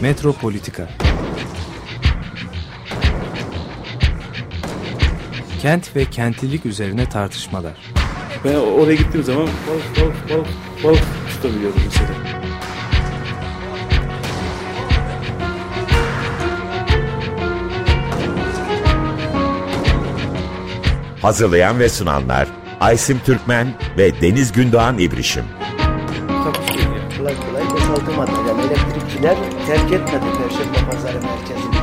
Metropolitika. Kent ve kentlilik üzerine tartışmalar. Ben oraya gittiğim zaman balık tutabiliyorum mesela. Hazırlayan ve sunanlar Aysim Türkmen ve Deniz Gündoğan İbrişim. Kolay boşaltamadı. Yani elektrikçiler terk etmedi Perşembe Pazarı merkezini.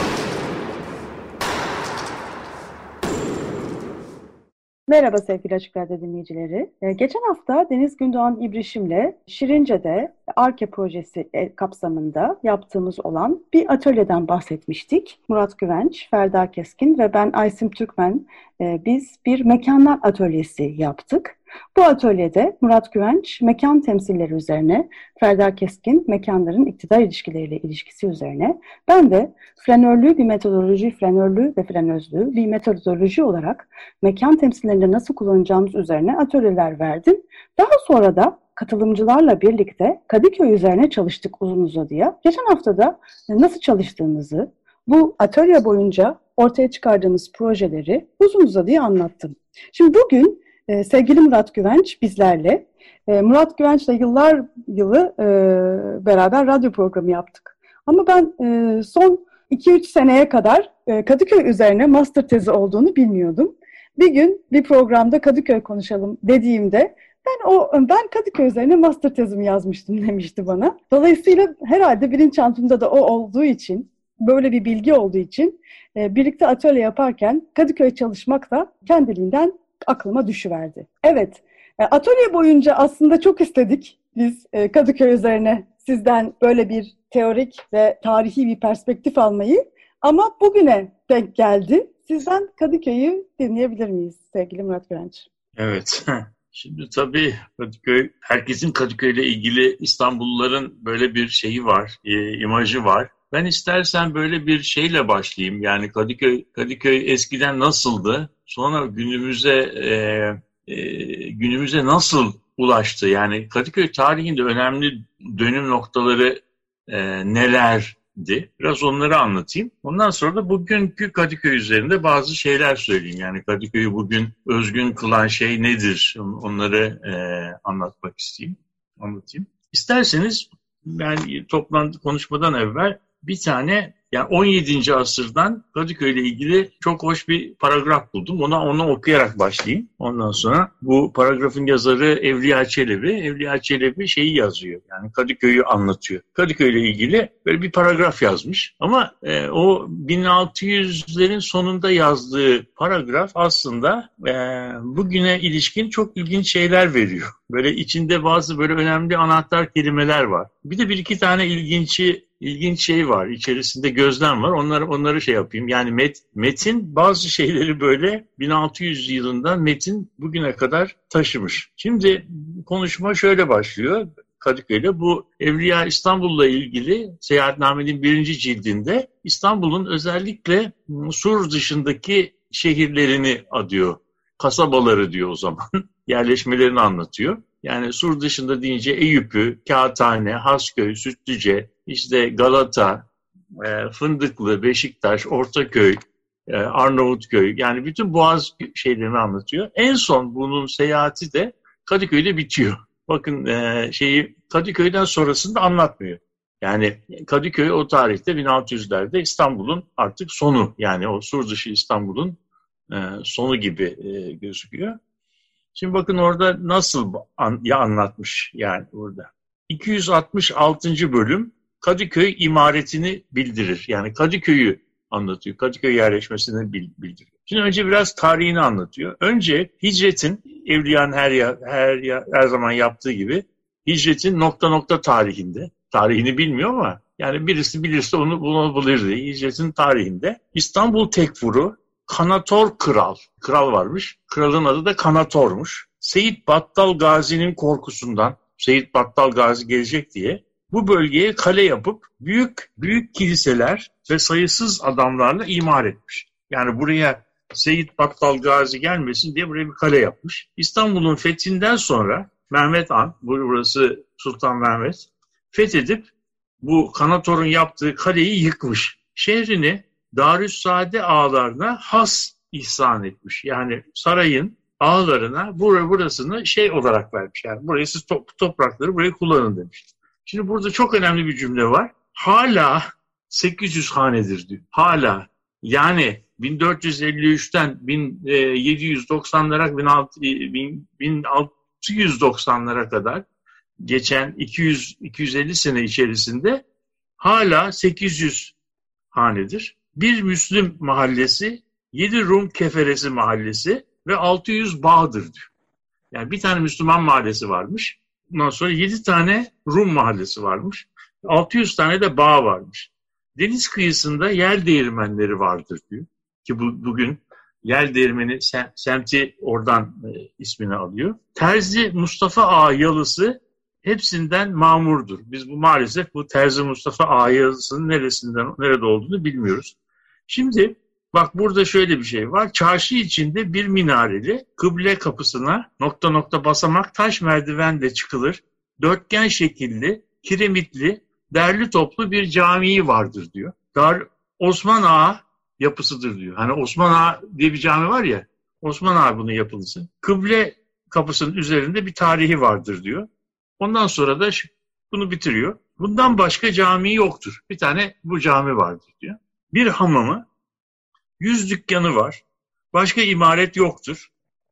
Merhaba sevgili Açık Radyo dinleyicileri. Geçen hafta Deniz Gündoğan İbrişim'le Şirince'de ARKE projesi kapsamında yaptığımız olan bir atölyeden bahsetmiştik. Murat Güvenç, Ferda Keskin ve ben Aysim Türkmen biz bir mekanlar atölyesi yaptık. Bu atölyede Murat Güvenç mekan temsilleri üzerine, Ferda Keskin mekanların iktidar ilişkileriyle ilişkisi üzerine, ben de flanörlüğü bir metodoloji, flanörlüğü ve flanözlüğü bir metodoloji olarak mekan temsillerinde nasıl kullanacağımız üzerine atölyeler verdim. Daha sonra da katılımcılarla birlikte Kadıköy üzerine çalıştık uzun uzadıya. Geçen hafta da nasıl çalıştığımızı, bu atölye boyunca ortaya çıkardığımız projeleri uzun uzadıya anlattım. Şimdi bugün sevgili Murat Güvenç bizlerle. Murat Güvenç'le yıllar yılı beraber radyo programı yaptık. Ama ben son 2-3 seneye kadar Kadıköy üzerine master tezi olduğunu bilmiyordum. Bir gün bir programda Kadıköy konuşalım dediğimde ben Kadıköy üzerine master tezimi yazmıştım demişti bana. Dolayısıyla herhalde bilinçaltımda da o olduğu için, böyle bir bilgi olduğu için birlikte atölye yaparken Kadıköy çalışmak da kendiliğinden aklıma düşüverdi. Evet, atölye boyunca aslında çok istedik biz Kadıköy üzerine sizden böyle bir teorik ve tarihi bir perspektif almayı. Ama bugüne denk geldi. Sizden Kadıköy'ü dinleyebilir miyiz sevgili Murat Güvenç? Evet. Şimdi tabii Kadıköy, herkesin Kadıköy ile ilgili İstanbulluların böyle bir şeyi var, imajı var. Ben istersen böyle bir şeyle başlayayım. Yani Kadıköy eskiden nasıldı? Sonra günümüze nasıl ulaştı? Yani Kadıköy tarihinde önemli dönüm noktaları nelerdi? Biraz onları anlatayım. Ondan sonra da bugünkü Kadıköy üzerinde bazı şeyler söyleyeyim. Yani Kadıköy'ü bugün özgün kılan şey nedir? Onları anlatmak anlatayım. İsterseniz ben konuşmadan evvel bir tane, yani 17. asırdan Kadıköy ile ilgili çok hoş bir paragraf buldum. Onu okuyarak başlayayım. Ondan sonra bu paragrafın yazarı Evliya Çelebi şeyi yazıyor. Yani Kadıköy'ü anlatıyor. Kadıköy ile ilgili böyle bir paragraf yazmış. Ama o 1600'lerin sonunda yazdığı paragraf aslında bugüne ilişkin çok ilginç şeyler veriyor. Böyle içinde bazı böyle önemli anahtar kelimeler var. Bir iki tane ilginç şey var. İçerisinde gözlem var. Onları şey yapayım. Yani metin bazı şeyleri böyle 1600 yılından metin bugüne kadar taşımış. Şimdi konuşma şöyle başlıyor. Kadıköy'de bu Evliya İstanbul'la ilgili Seyahatname'nin 1. cildinde İstanbul'un özellikle Sur dışındaki şehirlerini adıyor. Kasabaları diyor o zaman. Yerleşmelerini anlatıyor. Yani Sur dışında deyince Eyüp'ü, Kağıthane, Hasköy, Sütlüce, işte Galata, Fındıklı, Beşiktaş, Ortaköy, Arnavutköy, yani bütün Boğaz şeylerini anlatıyor. En son bunun seyahati de Kadıköy'de bitiyor. Bakın Kadıköy'den sonrasını da anlatmıyor. Yani Kadıköy o tarihte 1600'lerde İstanbul'un artık sonu, yani o Sur dışı İstanbul'un sonu gibi gözüküyor. Şimdi bakın orada nasıl anlatmış yani burada. 266. bölüm Kadıköy imaretini bildirir. Yani Kadıköy'ü anlatıyor. Kadıköy yerleşmesini bildiriyor. Şimdi önce biraz tarihini anlatıyor. Önce hicretin, Evliya'nın her zaman yaptığı gibi hicretin nokta tarihinde. Tarihini bilmiyor ama yani birisi bilirse onu bulabilirdi. Hicretin tarihinde İstanbul Tekfuru Kanator Kral varmış. Kralın adı da Kanator'muş. Seyit Battal Gazi'nin korkusundan, Seyit Battal Gazi gelecek diye bu bölgeye kale yapıp büyük kiliseler ve sayısız adamlarla imar etmiş. Yani buraya Seyit Battal Gazi gelmesin diye buraya bir kale yapmış. İstanbul'un fethinden sonra Mehmet Han, burası Sultan Mehmet, fethedip bu Kanator'un yaptığı kaleyi yıkmış. Şehrini Darüssaade ağalarına has ihsan etmiş. Yani sarayın ağalarına burasını olarak vermiş. Yani burayı siz toprakları burayı kullanın demiş. Şimdi burada çok önemli bir cümle var. Hala 800 hanedir diyor. Hala. Yani 1453'ten 1790'lara 1690'lara kadar geçen 200-250 sene içerisinde hala 800 hanedir. Bir Müslüm mahallesi, 7 Rum keferesi mahallesi ve 600 bağdır diyor. Yani bir tane Müslüman mahallesi varmış. Ondan sonra 7 tane Rum mahallesi varmış. 600 tane de bağ varmış. Deniz kıyısında yel değirmenleri vardır diyor. Ki bugün yel değirmeni semti oradan ismini alıyor. Terzi Mustafa Ağa yalısı hepsinden mamurdur. Biz maalesef bu Terzi Mustafa Ağa yalısının nerede olduğunu bilmiyoruz. Şimdi bak burada şöyle bir şey var. Çarşı içinde bir minareli kıble kapısına nokta nokta basamak taş merdivenle çıkılır. Dörtgen şekilli, kiremitli, derli toplu bir camii vardır diyor. Osman Ağa yapısıdır diyor. Hani Osman Ağa diye bir cami var ya, Osman Ağa bunun yapılısı. Kıble kapısının üzerinde bir tarihi vardır diyor. Ondan sonra da bunu bitiriyor. Bundan başka cami yoktur. Bir tane bu cami vardır diyor. Bir hamamı, 100 dükkanı var. Başka imaret yoktur.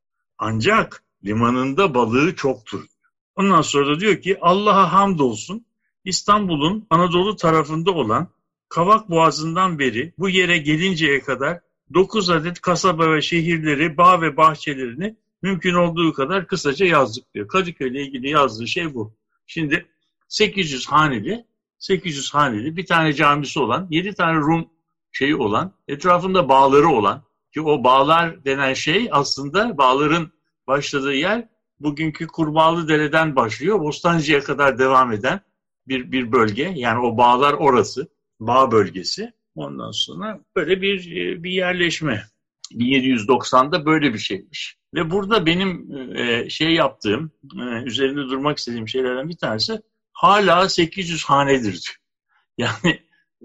Ancak limanında balığı çoktur. Ondan sonra da diyor ki Allah'a hamdolsun İstanbul'un Anadolu tarafında olan Kavak Boğazı'ndan beri bu yere gelinceye kadar 9 adet kasaba ve şehirleri, bağ ve bahçelerini mümkün olduğu kadar kısaca yazdık diyor. Kadıköy ile ilgili yazdığı şey bu. Şimdi 800 haneli bir tane camisi olan, 7 tane Rum olan, etrafında bağları olan, ki o bağlar denen şey aslında bağların başladığı yer bugünkü Kurbağalıdere'den başlıyor, Bostancı'ya kadar devam eden bir bölge. Yani o bağlar orası, bağ bölgesi. Ondan sonra böyle bir yerleşme. 1790'da böyle bir şeymiş. Ve burada benim yaptığım, üzerinde durmak istediğim şeylerden bir tanesi hala 800 hanedir. Yani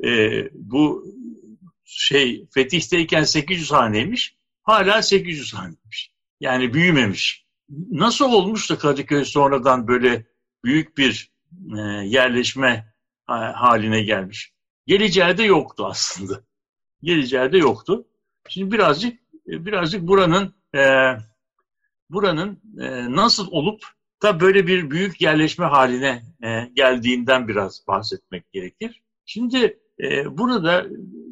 bu Fetih'teyken 800 haneymiş, hala 800 haneymiş. Yani büyümemiş. Nasıl olmuş da Kadıköy sonradan böyle büyük bir yerleşme haline gelmiş? Geleceği yoktu aslında. Geleceği yoktu. Şimdi birazcık buranın nasıl olup da böyle bir büyük yerleşme haline geldiğinden biraz bahsetmek gerekir. Şimdi burada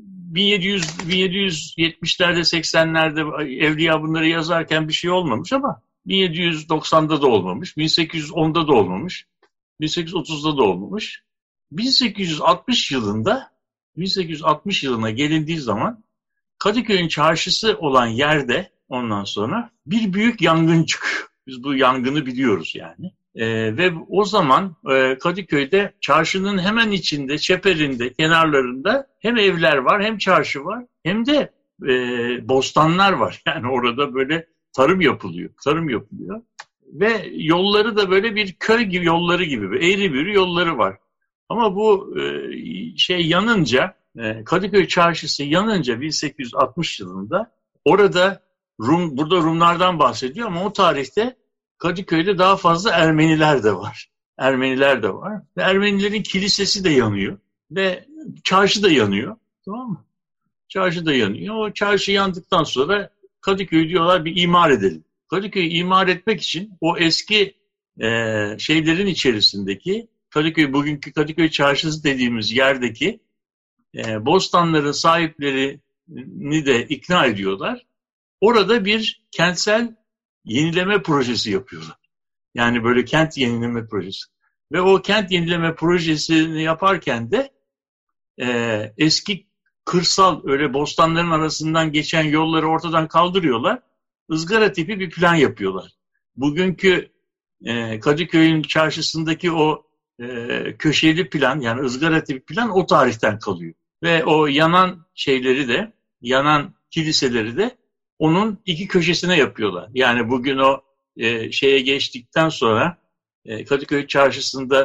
1770'lerde 80'lerde Evliya bunları yazarken bir şey olmamış ama 1790'da da olmamış, 1810'da da olmamış, 1830'da da olmamış. 1860 yılına gelindiği zaman Kadıköy'ün çarşısı olan yerde ondan sonra bir büyük yangın çıkıyor. Biz bu yangını biliyoruz yani. Ve o zaman Kadıköy'de çarşının hemen içinde, çeperinde, kenarlarında hem evler var, hem çarşı var, hem de bostanlar var. Yani orada böyle tarım yapılıyor. Ve yolları da böyle bir köy gibi yolları gibi, eğri büğrü yolları var. Ama bu yanınca, Kadıköy çarşısı yanınca 1860 yılında orada burada Rumlardan bahsediyor ama o tarihte Kadıköy'de daha fazla Ermeniler de var. Ve Ermenilerin kilisesi de yanıyor. Ve çarşı da yanıyor. Tamam mı? Çarşı da yanıyor. O çarşı yandıktan sonra Kadıköy'ü diyorlar bir imar edelim. Kadıköy'ü imar etmek için o eski şeylerin içerisindeki bugünkü Kadıköy çarşısı dediğimiz yerdeki bostanların sahiplerini de ikna ediyorlar. Orada bir kentsel yenileme projesi yapıyorlar. Yani böyle kent yenileme projesi. Ve o kent yenileme projesini yaparken de eski kırsal öyle bostanların arasından geçen yolları ortadan kaldırıyorlar. Izgara tipi bir plan yapıyorlar. Bugünkü Kadıköy'ün çarşısındaki o köşeli plan, yani ızgara tipi plan o tarihten kalıyor. Ve o yanan kiliseleri de onun iki köşesine yapıyorlar. Yani bugün o şeye geçtikten sonra Kadıköy çarşısında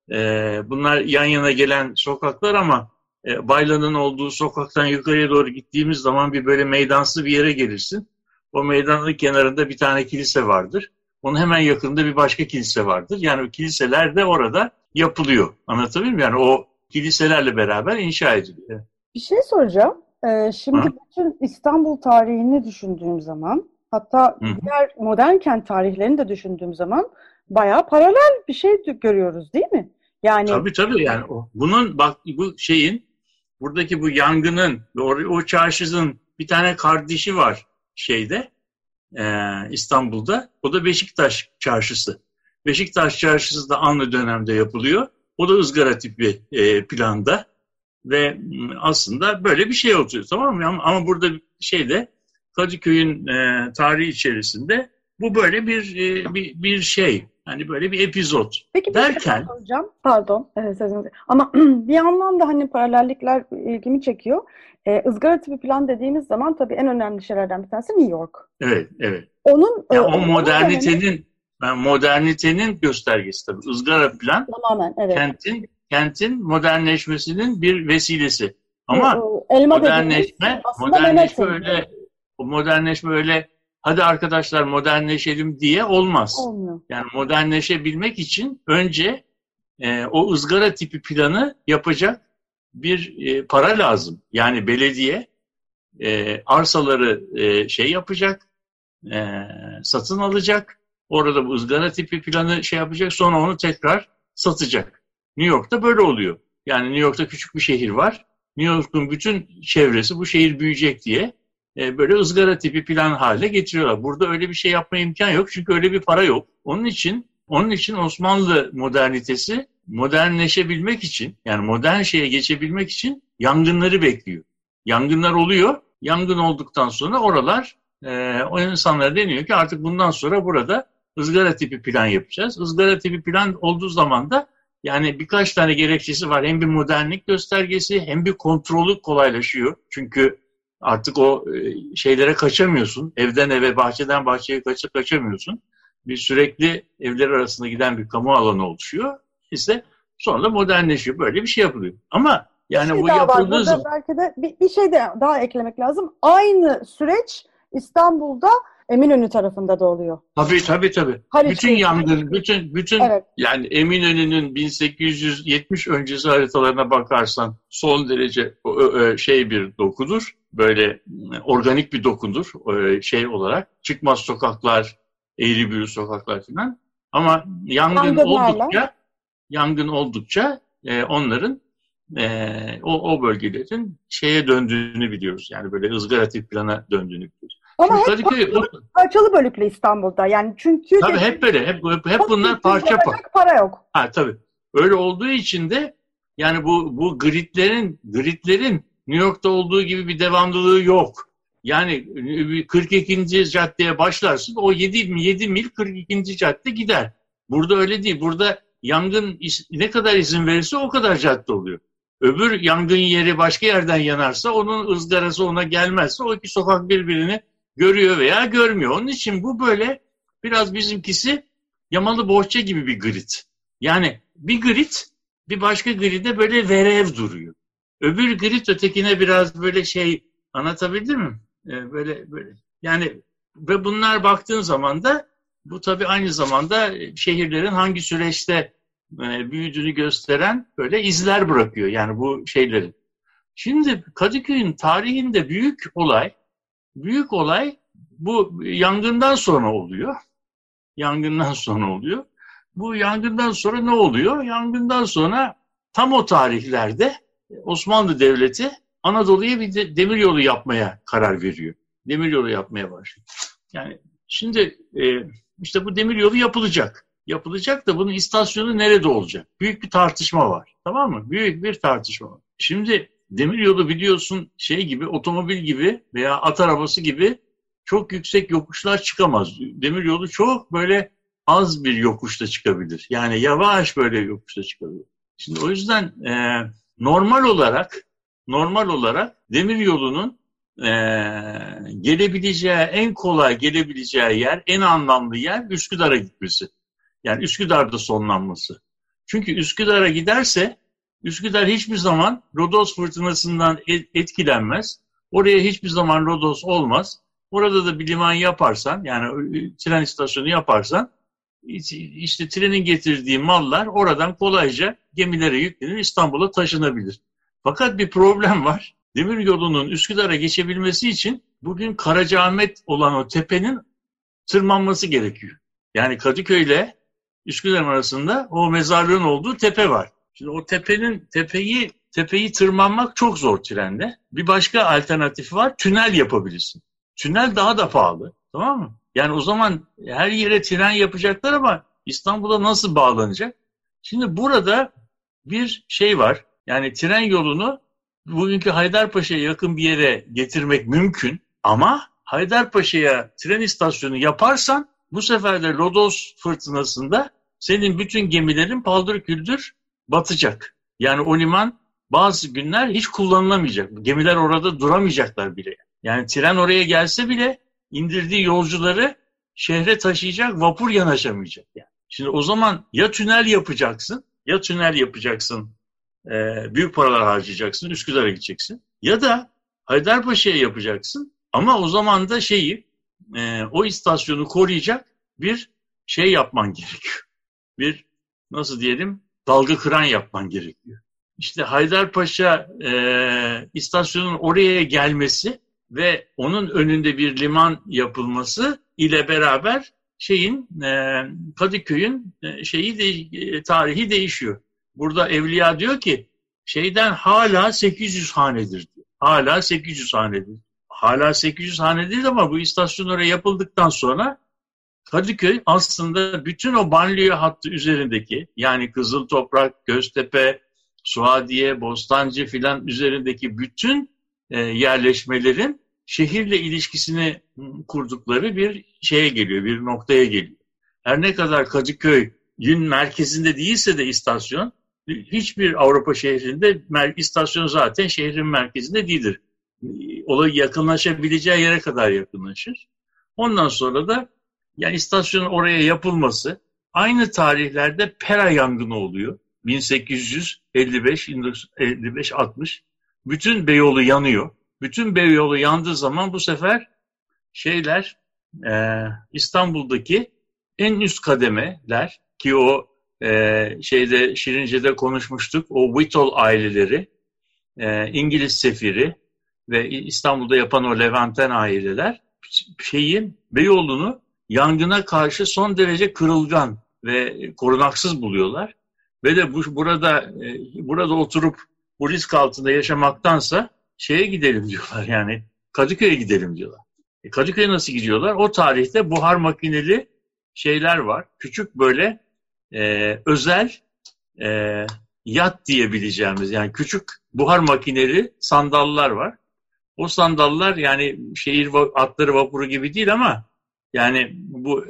Bunlar yan yana gelen sokaklar ama Baylan'ın olduğu sokaktan yukarıya doğru gittiğimiz zaman bir böyle meydansı bir yere gelirsin. O meydanın kenarında bir tane kilise vardır. Onun hemen yakında bir başka kilise vardır. Yani o kiliseler de orada yapılıyor. Anlatabiliyor muyum? Yani o kiliselerle beraber inşa ediliyor. Bir şey soracağım. Şimdi bütün İstanbul tarihini düşündüğüm zaman, hatta diğer modern kent tarihlerini de düşündüğüm zaman bayağı paralel bir şey görüyoruz, değil mi? Yani Tabii yani bunun bak bu şeyin buradaki bu yangının o çarşının bir tane kardeşi var şeyde İstanbul'da. O da Beşiktaş Çarşısı. Beşiktaş Çarşısı da aynı dönemde yapılıyor. O da ızgara tipi planda ve aslında böyle bir şey oluyor, tamam mı? Ama burada şeyde Kadıköy'ün tarihi içerisinde bu böyle bir şey. Hani böyle bir epizod. Peki derken soracağım. Pardon sözünüzü. Ama bir yandan da hani paralellikler ilgimi çekiyor. Izgara tipi plan dediğimiz zaman tabii en önemli şeylerden bir tanesi New York. Evet. Onun o modernitenin göstergesi tabii. Izgara plan tamamen, evet. Kentin modernleşmesinin bir vesilesi. Ama modernleşme öyle hadi arkadaşlar modernleşelim diye olmaz. Olmuyor. Yani modernleşebilmek için önce o ızgara tipi planı yapacak bir para lazım. Yani belediye arsaları yapacak, satın alacak. Orada bu ızgara tipi planı yapacak, sonra onu tekrar satacak. New York'ta böyle oluyor. Yani New York'ta küçük bir şehir var. New York'un bütün çevresi bu şehir büyüyecek diye böyle ızgara tipi plan haline getiriyorlar. Burada öyle bir şey yapma imkan yok çünkü öyle bir para yok. Onun için Osmanlı modernitesi modernleşebilmek için, yani modern şeye geçebilmek için yangınları bekliyor. Yangınlar oluyor. Yangın olduktan sonra oralar o insanlara deniyor ki artık bundan sonra burada ızgara tipi plan yapacağız. Izgara tipi plan olduğu zaman da yani birkaç tane gerekçesi var. Hem bir modernlik göstergesi hem bir kontrolü kolaylaşıyor. Çünkü artık o şeylere kaçamıyorsun. Evden eve, bahçeden bahçeye kaçamıyorsun. Bir sürekli evler arasında giden bir kamu alanı oluşuyor. İşte sonra da modernleşiyor. Böyle bir şey yapılıyor. Ama yani bu yapıldığı zaman... Belki de bir şey de daha eklemek lazım. Aynı süreç İstanbul'da Eminönü tarafında da oluyor. Tabii. Bütün yangın, bütün evet. Yani Eminönü'nün 1870 öncesi haritalarına bakarsan son derece bir dokudur. Böyle organik bir dokudur olarak. Çıkmaz sokaklar, eğri büğrü sokaklar falan. Ama yangın oldukça onların o bölgelerin döndüğünü biliyoruz. Yani böyle ızgara tip plana döndüğünü biliyoruz. Ama hep parçalı bölüklü İstanbul'da. Yani çünkü tabii hep böyle. Hep bunlar parça. Para yok. Tabii. Öyle olduğu için de yani bu gridlerin New York'ta olduğu gibi bir devamlılığı yok. Yani 42. caddeye başlarsın, o 7 mil 42. cadde gider. Burada öyle değil. Burada yangın ne kadar izin verirse o kadar cadde oluyor. Öbür yangın yeri başka yerden yanarsa onun ızgarası ona gelmezse o iki sokak birbirini görüyor veya görmüyor. Onun için bu böyle biraz bizimkisi yamalı bohça gibi bir grid. Yani bir grid bir başka grid'e böyle verev duruyor. Öbür grid ötekine biraz böyle anlatabildim mi? Böyle. Yani ve bunlar baktığın zaman da bu tabii aynı zamanda şehirlerin hangi süreçte büyüdüğünü gösteren böyle izler bırakıyor. Yani bu şeylerin. Şimdi Kadıköy'ün tarihinde büyük olay bu yangından sonra oluyor. Bu yangından sonra ne oluyor? Yangından sonra tam o tarihlerde Osmanlı Devleti Anadolu'ya bir demiryolu yapmaya karar veriyor. Demiryolu yapmaya başlıyor. Yani şimdi işte bu demiryolu yapılacak. Yapılacak da bunun istasyonu nerede olacak? Büyük bir tartışma var. Tamam mı? Büyük bir tartışma var. Şimdi demiryolu biliyorsun gibi, otomobil gibi veya at arabası gibi çok yüksek yokuşlar çıkamaz. Demiryolu çok böyle az bir yokuşta çıkabilir. Yani yavaş böyle yokuşta çıkabilir. Şimdi o yüzden normal olarak demiryolunun en kolay gelebileceği yer, en anlamlı yer Üsküdar'a gitmesi. Yani Üsküdar'da sonlanması. Çünkü Üsküdar'a giderse Üsküdar hiçbir zaman Rodos fırtınasından etkilenmez. Oraya hiçbir zaman Rodos olmaz. Orada da bir liman yaparsan, yani tren istasyonu yaparsan, işte trenin getirdiği mallar oradan kolayca gemilere yüklenir, İstanbul'a taşınabilir. Fakat bir problem var. Demiryolunun Üsküdar'a geçebilmesi için bugün Karacaahmet olan o tepenin tırmanması gerekiyor. Yani Kadıköy ile Üsküdar arasında o mezarlığın olduğu tepe var. Şimdi o tepeyi tırmanmak çok zor trenle. Bir başka alternatif var. Tünel yapabilirsin. Tünel daha da pahalı. Tamam mı? Yani o zaman her yere tren yapacaklar ama İstanbul'a nasıl bağlanacak? Şimdi burada bir şey var. Yani tren yolunu bugünkü Haydarpaşa'ya yakın bir yere getirmek mümkün. Ama Haydarpaşa'ya tren istasyonu yaparsan bu sefer de Rodos fırtınasında senin bütün gemilerin paldır küldür batacak. Yani o liman bazı günler hiç kullanılamayacak. Gemiler orada duramayacaklar bile. Yani tren oraya gelse bile indirdiği yolcuları şehre taşıyacak vapur yanaşamayacak. Yani. Şimdi o zaman ya tünel yapacaksın, büyük paralar harcayacaksın, Üsküdar'a gideceksin. Ya da Haydarpaşa'ya yapacaksın ama o zaman da o istasyonu koruyacak bir şey yapman gerekiyor. Bir, nasıl diyelim, dalga kıran yapman gerekiyor. İşte Haydarpaşa istasyonun oraya gelmesi ve onun önünde bir liman yapılması ile beraber Kadıköy'ün tarihi değişiyor. Burada Evliya diyor ki hala 800 hanedir diyor. Hala 800 hanedir. Hala 800 hanedir ama bu istasyon oraya yapıldıktan sonra Kadıköy aslında bütün o banliyö hattı üzerindeki, yani Kızıltoprak, Göztepe, Suadiye, Bostancı filan üzerindeki bütün yerleşmelerin şehirle ilişkisini kurdukları bir şeye geliyor, bir noktaya geliyor. Her ne kadar Kadıköy'ün merkezinde değilse de istasyon, hiçbir Avrupa şehrinde istasyon zaten şehrin merkezinde değildir. Olay yakınlaşabileceği yere kadar yakınlaşır. Ondan sonra da yani istasyonun oraya yapılması, aynı tarihlerde Pera yangını oluyor. 1855-60. Bütün Beyoğlu yanıyor. Bütün Beyoğlu yandığı zaman bu sefer İstanbul'daki en üst kademeler ki o Şirince'de konuşmuştuk. O Whittle aileleri, İngiliz sefiri ve İstanbul'da yapan o Levanten aileler Beyoğlu'nu yangına karşı son derece kırılgan ve korunaksız buluyorlar. Ve de burada oturup bu risk altında yaşamaktansa gidelim diyorlar, yani Kadıköy'e gidelim diyorlar. Kadıköy'e nasıl gidiyorlar? O tarihte buhar makineli şeyler var. Küçük böyle özel yat diyebileceğimiz, yani küçük buhar makineli sandallar var. O sandallar yani şehir atları vapuru gibi değil ama yani bu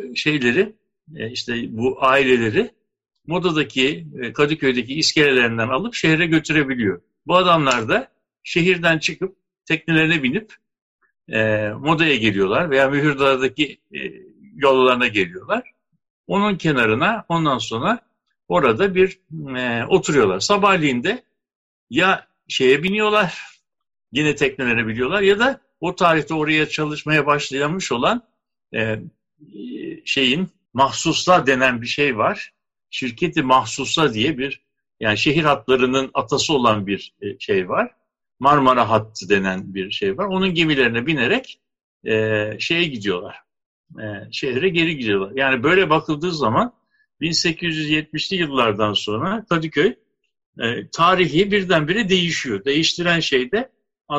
bu aileleri Moda'daki, Kadıköy'deki iskelelerinden alıp şehre götürebiliyor. Bu adamlar da şehirden çıkıp teknelerine binip Moda'ya geliyorlar veya Mühürdağ'daki yollarına geliyorlar. Onun kenarına ondan sonra orada oturuyorlar. Sabahleyin de ya biniyorlar, yine teknelerine biniyorlar ya da o tarihte oraya çalışmaya başlamış olan Mahsuslar denen bir şey var. Şirketi Mahsuslar diye yani şehir hatlarının atası olan bir şey var. Marmara Hattı denen bir şey var. Onun gemilerine binerek gidiyorlar. Şehre geri gidiyorlar. Yani böyle bakıldığı zaman 1870'li yıllardan sonra Kadıköy tarihi birdenbire değişiyor. Değiştiren şey de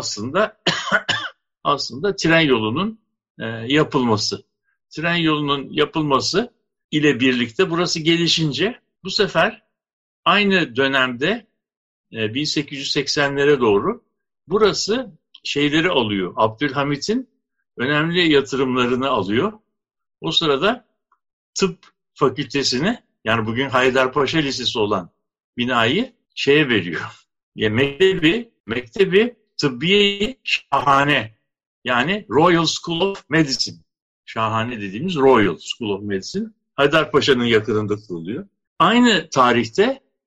aslında tren yolunun yapılması. Tren yolunun yapılması ile birlikte burası gelişince bu sefer aynı dönemde 1880'lere doğru burası alıyor. Abdülhamit'in önemli yatırımlarını alıyor. O sırada tıp fakültesini, yani bugün Haydarpaşa Lisesi olan binayı veriyor. Mektebi Tıbbiye Şahane, yani Royal School of Medicine. Şahane dediğimiz Royal School of Medicine Haydarpaşa'nın yakınında kuruluyor. Aynı tarihte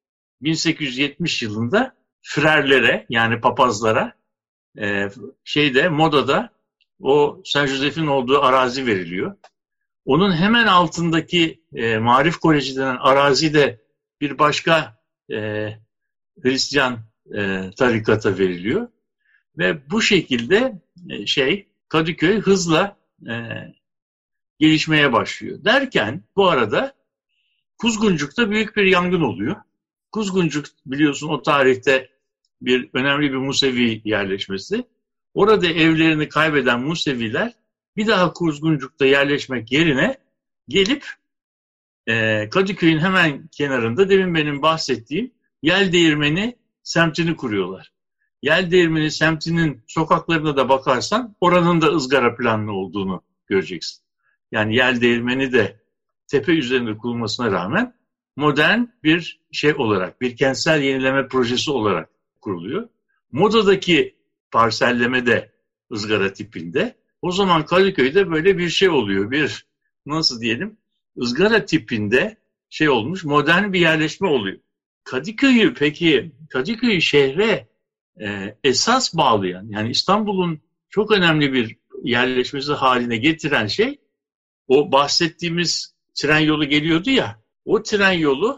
1870 yılında frerlere yani papazlara Moda'da o Saint Joseph'in olduğu arazi veriliyor. Onun hemen altındaki Marif Koleji denen arazide bir başka Hristiyan tarikata veriliyor. Ve bu şekilde Kadıköy hızla gelişmeye başlıyor. Derken bu arada Kuzguncuk'ta büyük bir yangın oluyor. Kuzguncuk biliyorsun o tarihte önemli bir Musevi yerleşmesi. Orada evlerini kaybeden Museviler bir daha Kuzguncuk'ta yerleşmek yerine gelip Kadıköy'ün hemen kenarında demin benim bahsettiğim Yeldeğirmeni semtini kuruyorlar. Yeldeğirmeni semtinin sokaklarına da bakarsan oranın da ızgara planlı olduğunu göreceksin. Yani Yeldeğirmeni de tepe üzerinde kurulmasına rağmen modern bir olarak, bir kentsel yenileme projesi olarak kuruluyor. Moda'daki parselleme de ızgara tipinde. O zaman Kadıköy'de böyle bir oluyor. Bir ızgara tipinde olmuş, modern bir yerleşme oluyor. Kadıköy'ü şehre esas bağlayan, yani İstanbul'un çok önemli bir yerleşmesi haline getiren o bahsettiğimiz tren yolu geliyordu ya, o tren yolu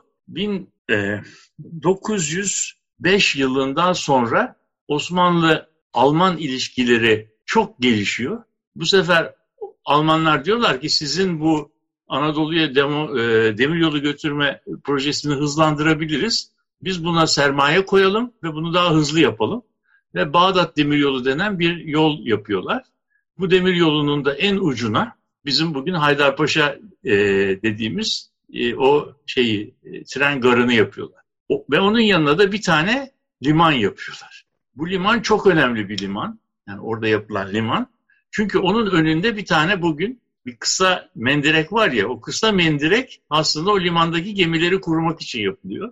1905 yılından sonra Osmanlı-Alman ilişkileri çok gelişiyor. Bu sefer Almanlar diyorlar ki sizin bu Anadolu'ya demiryolu götürme projesini hızlandırabiliriz. Biz buna sermaye koyalım ve bunu daha hızlı yapalım. Ve Bağdat Demiryolu denen bir yol yapıyorlar. Bu demiryolunun da en ucuna bizim bugün Haydarpaşa dediğimiz tren garını yapıyorlar. Ve onun yanına da bir tane liman yapıyorlar. Bu liman çok önemli bir liman. Yani orada yapılan liman. Çünkü onun önünde bir tane bugün bir kısa mendirek var ya, o kısa mendirek aslında o limandaki gemileri korumak için yapılıyor.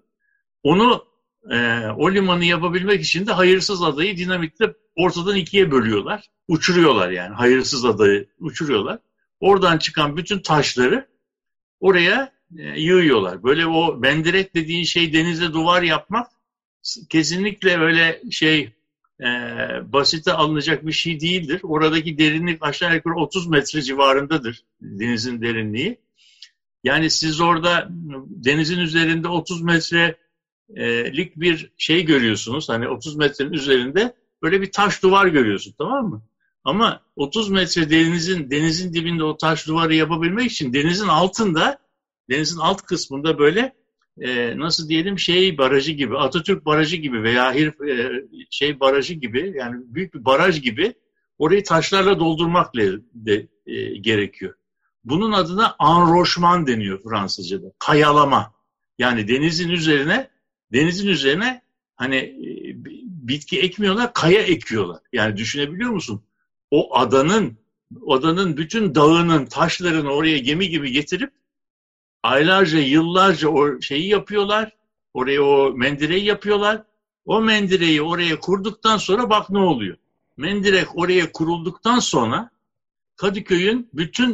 O limanı yapabilmek için de Hayırsız Adayı dinamitle ortadan ikiye bölüyorlar. Uçuruyorlar yani, Hayırsız Adayı uçuruyorlar. Oradan çıkan bütün taşları oraya yığıyorlar. Böyle o mendirek dediğin denize duvar yapmak kesinlikle öyle basite alınacak bir şey değildir. Oradaki derinlik aşağı yukarı 30 metre civarındadır denizin derinliği. Yani siz orada denizin üzerinde 30 metrelik bir görüyorsunuz. Hani 30 metrenin üzerinde böyle bir taş duvar görüyorsun, tamam mı? Ama 30 metre denizin dibinde o taş duvarı yapabilmek için denizin alt kısmında böyle barajı gibi, Atatürk Barajı gibi veya barajı gibi, yani büyük bir baraj gibi orayı taşlarla doldurmak gerekiyor. Bunun adına enrochement deniyor Fransızca'da. Kayalama. Yani denizin üzerine hani bitki ekmiyorlar, kaya ekiyorlar. Yani düşünebiliyor musun? O adanın bütün dağının taşlarını oraya gemi gibi getirip aylarca, yıllarca o yapıyorlar. Oraya o mendireği yapıyorlar. O mendireği oraya kurduktan sonra bak ne oluyor. Mendirek oraya kurulduktan sonra Kadıköy'ün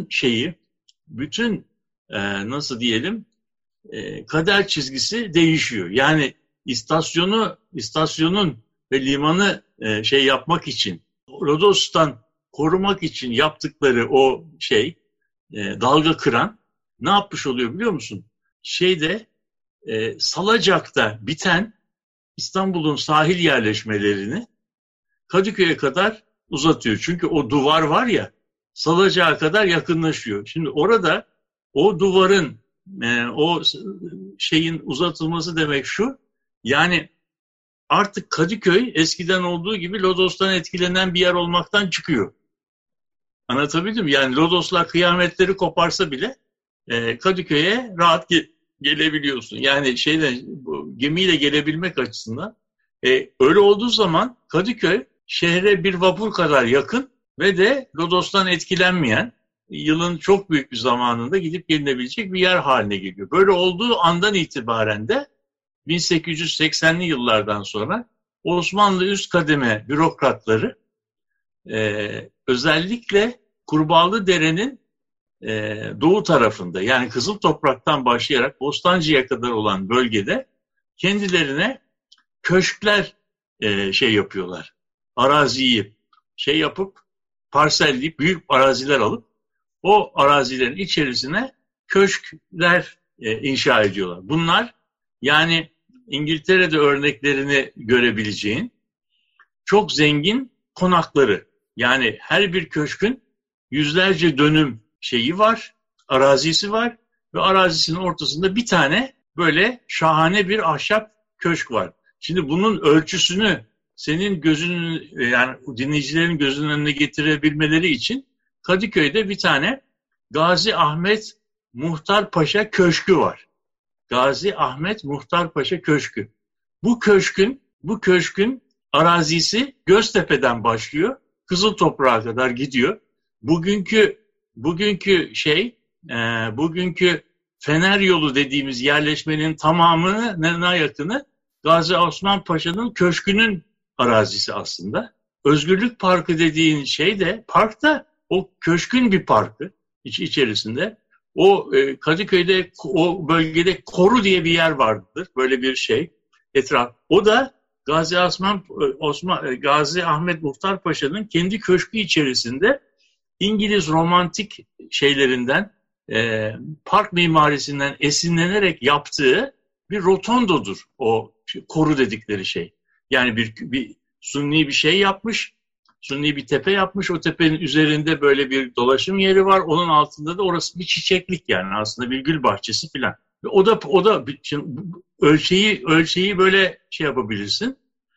bütün kader çizgisi değişiyor. Yani istasyonun ve limanı yapmak için, Rodos'tan korumak için yaptıkları o dalga kıran ne yapmış oluyor biliyor musun? Salacak'ta biten İstanbul'un sahil yerleşmelerini Kadıköy'e kadar uzatıyor. Çünkü o duvar var ya, Salacak'a kadar yakınlaşıyor. Şimdi orada o duvarın uzatılması demek şu, yani artık Kadıköy eskiden olduğu gibi Lodos'tan etkilenen bir yer olmaktan çıkıyor. Anlatabildim mi? Yani Lodoslar kıyametleri koparsa bile Kadıköy'e rahat gelebiliyorsun. Yani gemiyle gelebilmek açısından. Öyle olduğu zaman Kadıköy şehre bir vapur kadar yakın ve de Lodos'tan etkilenmeyen, yılın çok büyük bir zamanında gidip gelinebilecek bir yer haline geliyor. Böyle olduğu andan itibaren de 1880'li yıllardan sonra Osmanlı üst kademe bürokratları özellikle Kurbağalıdere'nin doğu tarafında, yani Kızıl Toprak'tan başlayarak Bostancı'ya kadar olan bölgede kendilerine köşkler şey yapıyorlar. Araziyi şey yapıp parselleyip büyük araziler alıp o arazilerin içerisine köşkler inşa ediyorlar. Bunlar yani İngiltere'de örneklerini görebileceğin çok zengin konakları. Yani her bir köşkün yüzlerce dönüm şeyi var, arazisi var ve arazisinin ortasında bir tane böyle şahane bir ahşap köşk var. Şimdi bunun ölçüsünü senin gözünün, yani dinleyicilerin gözünün önüne getirebilmeleri için Kadıköy'de bir tane Gazi Ahmet Muhtar Paşa Köşkü var. Gazi Ahmet Muhtar Paşa Köşkü. Bu köşkün arazisi Göztepe'den başlıyor, Kızıltoprak'a kadar gidiyor. Bugünkü Fener Yolu dediğimiz yerleşmenin tamamına yakını Gazi Osman Paşa'nın köşkünün arazisi aslında. Özgürlük Parkı dediğin şey de, park da o köşkün bir parkı içerisinde. O Kadıköy'de, o bölgede Koru diye bir yer vardır. Böyle bir şey. Etraf. O da Gazi Ahmet Muhtar Paşa'nın kendi köşkü içerisinde İngiliz romantik şeylerinden, park mimarisinden esinlenerek yaptığı bir rotondodur o Koru dedikleri şey. Yani bir sunni bir şey yapmış, sunni bir tepe yapmış. O tepenin üzerinde böyle bir dolaşım yeri var. Onun altında da orası bir çiçeklik, yani aslında bir gül bahçesi filan. O da ölçeği böyle şey yapabilirsin.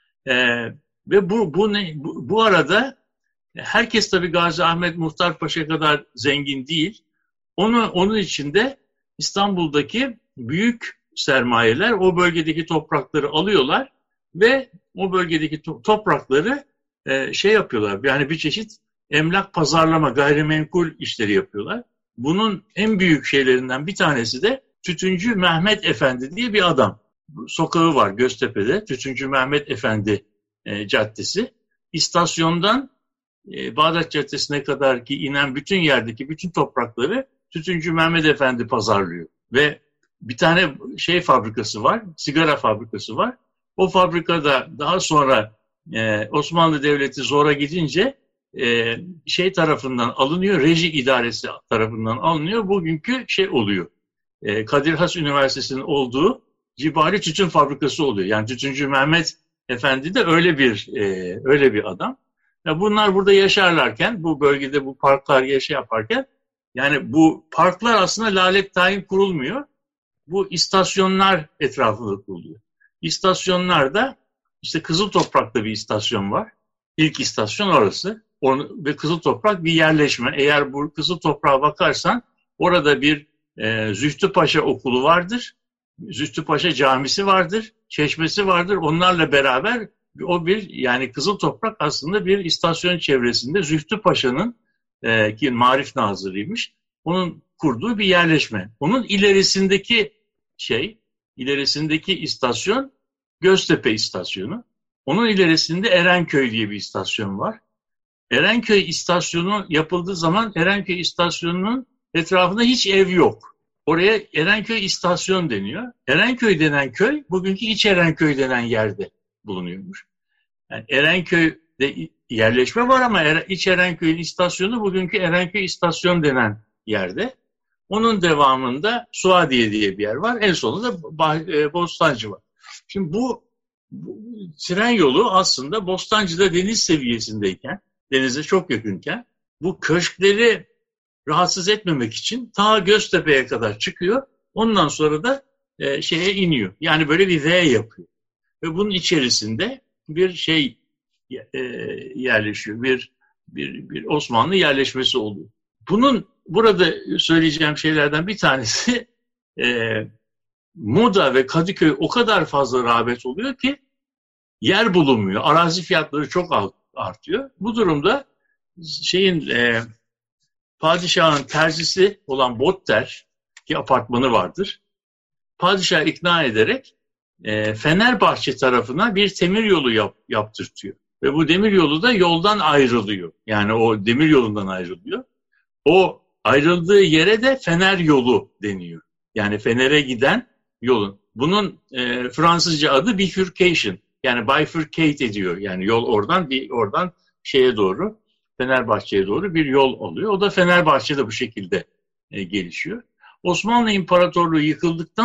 Ve bu arada herkes tabii Gazi Ahmet Muhtar Paşa kadar zengin değil. Onun içinde İstanbul'daki büyük sermayeler o bölgedeki toprakları alıyorlar ve o bölgedeki toprakları şey yapıyorlar. Yani bir çeşit emlak pazarlama, gayrimenkul işleri yapıyorlar. Bunun en büyük şeylerinden bir tanesi de Tütüncü Mehmet Efendi diye bir adam. Sokağı var Göztepe'de, Tütüncü Mehmet Efendi Caddesi. İstasyondan Bağdat Caddesi'ne kadar ki inen bütün yerdeki bütün toprakları Tütüncü Mehmet Efendi pazarlıyor. Ve bir tane şey fabrikası var, sigara fabrikası var. O fabrikada daha sonra Osmanlı Devleti zora gidince şey tarafından alınıyor, reji idaresi tarafından alınıyor. Bugünkü şey oluyor, Kadir Has Üniversitesi'nin olduğu Cibali Tütün Fabrikası oluyor. Yani Tütüncü Mehmet Efendi de öyle bir adam. Ya bunlar burada yaşarlarken, bu bölgede bu parklar yaparken, yani bu parklar aslında lalet tayin kurulmuyor. Bu istasyonlar etrafında kuruluyor. İstasyonlarda işte Kızıltoprak'ta bir istasyon var. İlk istasyon orası. Ve Kızıltoprak bir yerleşme. Eğer bu Kızıltoprak'a bakarsan orada bir Zühtü Paşa okulu vardır. Zühtü Paşa camisi vardır. Çeşmesi vardır. Onlarla beraber yani Kızıltoprak aslında bir istasyon çevresinde Zühtü Paşa'nın ki Marif Nazırıymış, onun kurduğu bir yerleşme. Onun ilerisindeki istasyon Göztepe istasyonu. Onun ilerisinde Erenköy diye bir istasyon var. Erenköy istasyonu yapıldığı zaman Erenköy istasyonunun etrafında hiç ev yok. Oraya Erenköy istasyon deniyor. Erenköy denen köy bugünkü İç Erenköy denen yerde bulunuyormuş. Yani Erenköy'de yerleşme var ama İç Erenköy'ün istasyonu bugünkü Erenköy istasyon denen yerde. Onun devamında Suadiye diye bir yer var. En sonunda Bostancı var. Şimdi bu tren yolu aslında Bostancı'da deniz seviyesindeyken, denize çok yakınken bu köşkleri rahatsız etmemek için ta Göztepe'ye kadar çıkıyor. Ondan sonra da şeye iniyor. Yani böyle bir V yapıyor. Ve bunun içerisinde bir şey yerleşiyor. Bir Osmanlı yerleşmesi oluyor. Burada söyleyeceğim şeylerden bir tanesi Moda ve Kadıköy o kadar fazla rağbet oluyor ki yer bulunmuyor. Arazi fiyatları çok artıyor. Bu durumda padişahın terzisi olan Botter ki apartmanı vardır. Padişah ikna ederek Fenerbahçe tarafına bir demir yolu yaptırtıyor. Ve bu demir yolu da yoldan ayrılıyor. Yani o demir yolundan ayrılıyor. O ayrıldığı yere de Fener yolu deniyor. Yani Fener'e giden yolun. Bunun Fransızca adı bifurcation. Yani bifurcate ediyor. Yani yol oradan şeye doğru, Fenerbahçe'ye doğru bir yol oluyor. O da Fenerbahçe'de bu şekilde gelişiyor. Osmanlı İmparatorluğu yıkıldıktan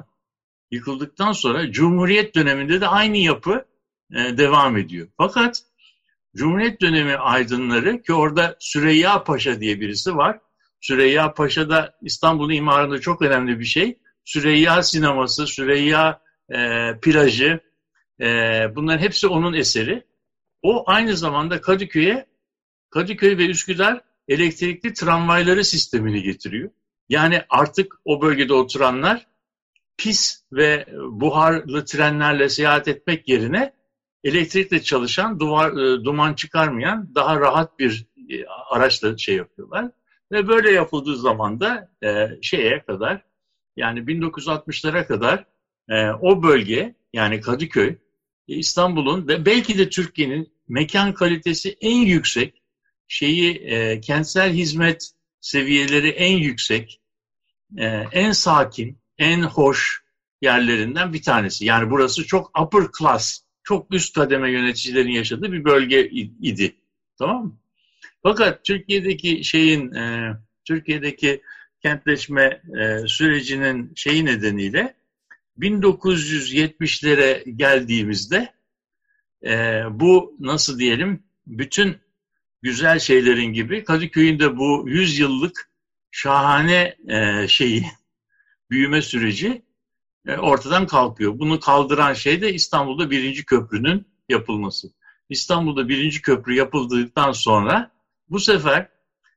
sonra Cumhuriyet döneminde de aynı yapı devam ediyor. Fakat Cumhuriyet dönemi aydınları, ki orada Süreyya Paşa diye birisi var. Süreyya Paşa da İstanbul'un imarında çok önemli bir şey. Süreyya sineması, Süreyya plajı, bunların hepsi onun eseri. O aynı zamanda Kadıköy ve Üsküdar elektrikli tramvayları sistemini getiriyor. Yani artık o bölgede oturanlar pis ve buharlı trenlerle seyahat etmek yerine elektrikle çalışan, duman çıkarmayan daha rahat bir araçla yapıyorlar. Ve böyle yapıldığı zaman da şeye kadar, yani 1960'lara kadar o bölge, yani Kadıköy, İstanbul'un ve belki de Türkiye'nin mekan kalitesi en yüksek, kentsel hizmet seviyeleri en yüksek, en sakin, en hoş yerlerinden bir tanesi. Yani burası çok upper class, çok üst kademe yöneticilerin yaşadığı bir bölge idi. Tamam mı? Fakat Türkiye'deki kentleşme sürecinin nedeniyle 1970'lere geldiğimizde bu, nasıl diyelim, bütün güzel şeylerin gibi Kadıköy'ün de bu 100 yıllık şahane büyüme süreci ortadan kalkıyor. Bunu kaldıran şey de İstanbul'da 1. köprünün yapılması. İstanbul'da 1. köprü yapıldıktan sonra bu sefer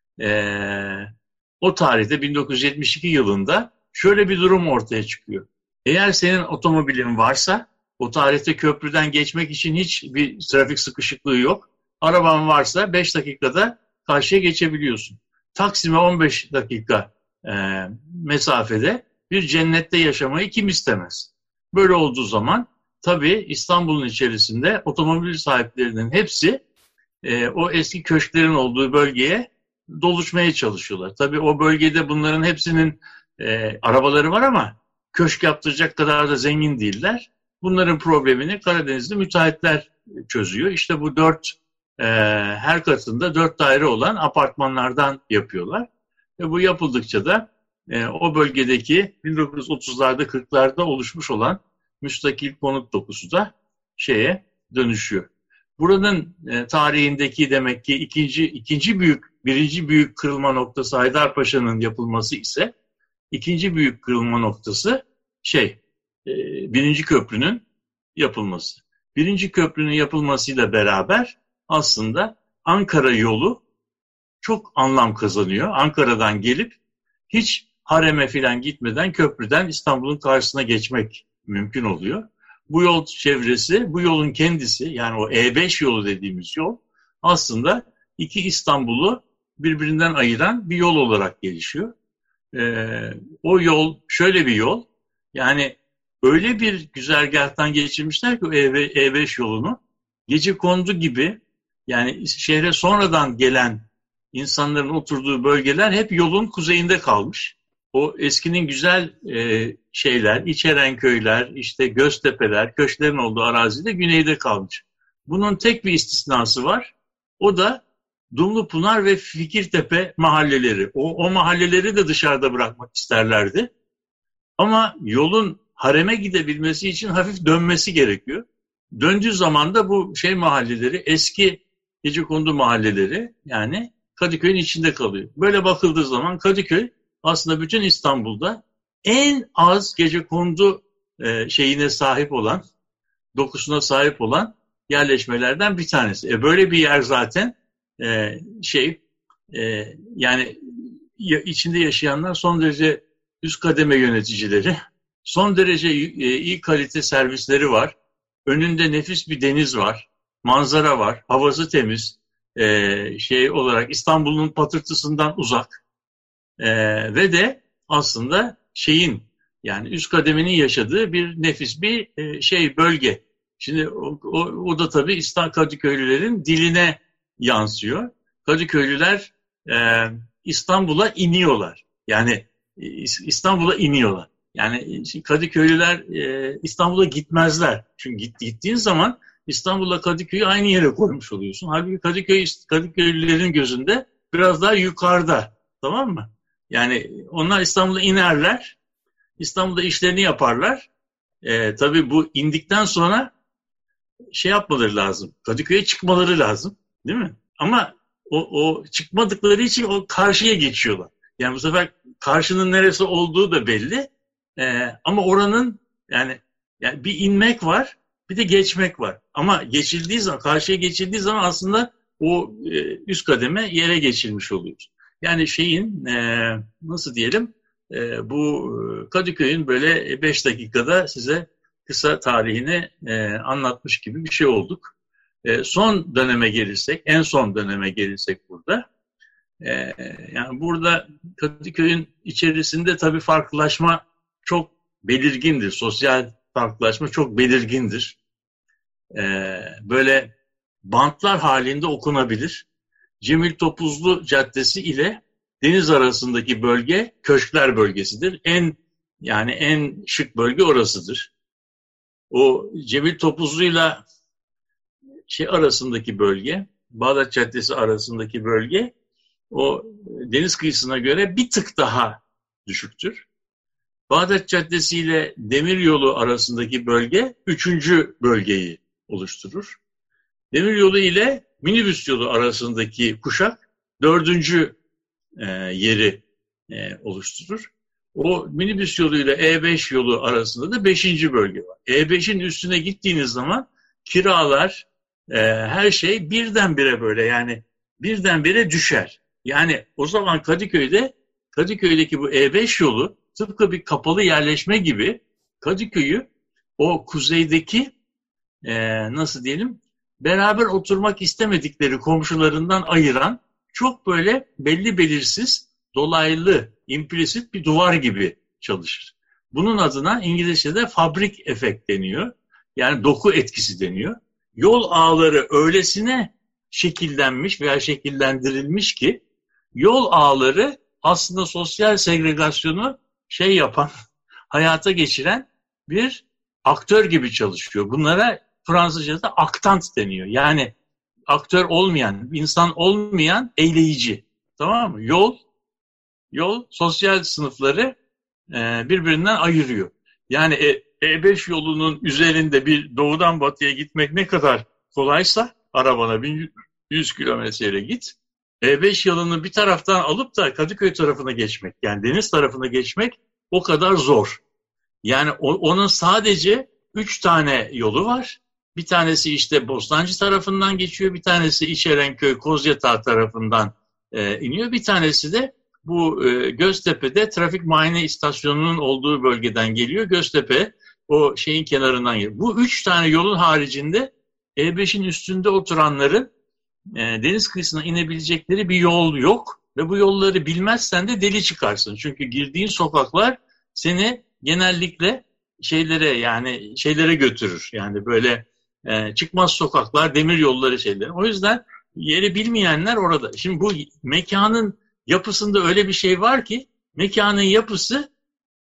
o tarihte 1972 yılında şöyle bir durum ortaya çıkıyor. Eğer senin otomobilin varsa, o tarihte köprüden geçmek için hiçbir trafik sıkışıklığı yok. Araban varsa 5 dakikada karşıya geçebiliyorsun. Taksim'e 15 dakika mesafede bir cennette yaşamayı kim istemez? Böyle olduğu zaman tabii İstanbul'un içerisinde otomobil sahiplerinin hepsi o eski köşklerin olduğu bölgeye doluşmaya çalışıyorlar. Tabii o bölgede bunların hepsinin arabaları var ama köşk yaptıracak kadar da zengin değiller. Bunların problemini Karadenizli müteahhitler çözüyor. İşte bu her katında 4 daire olan apartmanlardan yapıyorlar. Ve bu yapıldıkça da o bölgedeki 1930'larda 40'larda oluşmuş olan müstakil konut dokusu da dönüşüyor. Buranın tarihindeki demek ki birinci büyük kırılma noktası Haydarpaşa'nın yapılması ise ikinci büyük kırılma noktası 1. köprünün yapılması. 1. köprünün yapılmasıyla beraber aslında Ankara yolu çok anlam kazanıyor. Ankara'dan gelip hiç hareme falan gitmeden köprüden İstanbul'un karşısına geçmek mümkün oluyor. Bu yol çevresi, bu yolun kendisi, yani o E5 yolu dediğimiz yol aslında iki İstanbul'u birbirinden ayıran bir yol olarak gelişiyor. O yol şöyle bir yol, yani öyle bir güzergahtan geçirmişler ki o E5 yolunu, Gecekondu gibi, yani şehre sonradan gelen insanların oturduğu bölgeler hep yolun kuzeyinde kalmış. O eskinin güzel İçerenköyler, işte Göztepeler, köşklerin olduğu arazide güneyde kalmış. Bunun tek bir istisnası var. O da Dumlupınar ve Fikirtepe mahalleleri. O mahalleleri de dışarıda bırakmak isterlerdi. Ama yolun hareme gidebilmesi için hafif dönmesi gerekiyor. Döndüğü zaman da bu mahalleleri, eski Gecekondu mahalleleri, yani Kadıköy'ün içinde kalıyor. Böyle bakıldığı zaman Kadıköy aslında bütün İstanbul'da en az Gecekondu dokusuna sahip olan yerleşmelerden bir tanesi. Böyle bir yer zaten yani içinde yaşayanlar son derece üst kademe yöneticileri, son derece iyi kalite servisleri var. Önünde nefis bir deniz var, manzara var, havası temiz, olarak İstanbul'un patırtısından uzak ve de aslında yani üst kademenin yaşadığı bir nefis bir bölge. Şimdi o da tabii Kadıköylülerin diline yansıyor. Kadıköylüler İstanbul'a iniyorlar. Yani İstanbul'a iniyorlar. Yani Kadıköylüler İstanbul'a gitmezler. Çünkü gittiğin zaman İstanbul'la Kadıköy'ü aynı yere koymuş oluyorsun. Halbuki Kadıköylülerin gözünde biraz daha yukarıda. Tamam mı? Yani onlar İstanbul'a inerler. İstanbul'da işlerini yaparlar. Tabii bu indikten sonra şey yapmaları lazım. Kadıköy'e çıkmaları lazım. Değil mi? Ama o çıkmadıkları için o karşıya geçiyorlar. Yani bu sefer karşının neresi olduğu da belli. Ama oranın yani bir inmek var, bir de geçmek var. Ama geçildiği zaman, karşıya geçildiği zaman aslında o üst kademe yere geçilmiş oluyoruz. Yani nasıl diyelim, bu Kadıköy'ün böyle 5 dakikada size kısa tarihini anlatmış gibi bir şey olduk. Son döneme gelirsek, en son döneme gelirsek burada. Yani burada Kadıköy'ün içerisinde tabii farklılaşma çok belirgindir. Sosyal farklılaşma çok belirgindir. Böyle bantlar halinde okunabilir. Cemil Topuzlu Caddesi ile deniz arasındaki bölge Köşkler bölgesidir. En şık bölge orasıdır. O Cemil Topuzlu'yla arasındaki bölge, Bağdat Caddesi arasındaki bölge o deniz kıyısına göre bir tık daha düşüktür. Bağdat Caddesi ile Demiryolu arasındaki bölge 3. bölgeyi oluşturur. Demiryolu ile minibüs yolu arasındaki kuşak 4. yeri oluşturur. O minibüs yolu ile E5 yolu arasında da 5. bölge var. E5'in üstüne gittiğiniz zaman kiralar, her şey birdenbire düşer. Yani o zaman Kadıköy'deki bu E5 yolu tıpkı bir kapalı yerleşme gibi Kadıköy'ü o kuzeydeki nasıl diyelim, beraber oturmak istemedikleri komşularından ayıran çok böyle belli belirsiz, dolaylı, implisit bir duvar gibi çalışır. Bunun adına İngilizce'de fabrik efekt deniyor. Yani doku etkisi deniyor. Yol ağları öylesine şekillenmiş veya şekillendirilmiş ki yol ağları aslında sosyal segregasyonu hayata geçiren bir aktör gibi çalışıyor. Bunlara Fransızca'da aktant deniyor. Yani aktör olmayan, insan olmayan eyleyici. Tamam mı? Yol sosyal sınıfları birbirinden ayırıyor. Yani E5 yolunun üzerinde bir doğudan batıya gitmek ne kadar kolaysa arabana 1100 kilometreyle git. E5 yolunu bir taraftan alıp da Kadıköy tarafına geçmek, yani deniz tarafına geçmek o kadar zor. Yani onun sadece 3 tane yolu var. Bir tanesi Bostancı tarafından geçiyor, bir tanesi İçerenköy, Kozyatağı tarafından iniyor. Bir tanesi de bu Göztepe'de trafik muayene istasyonunun olduğu bölgeden geliyor. Göztepe o kenarından geliyor. Bu 3 tane yolun haricinde E5'in üstünde oturanların deniz kıyısına inebilecekleri bir yol yok. Ve bu yolları bilmezsen de deli çıkarsın. Çünkü girdiğin sokaklar seni genellikle şeylere götürür. Yani böyle çıkmaz sokaklar, demir yolları şeyleri. O yüzden yeri bilmeyenler orada. Şimdi bu mekanın yapısında öyle bir şey var ki, mekanın yapısı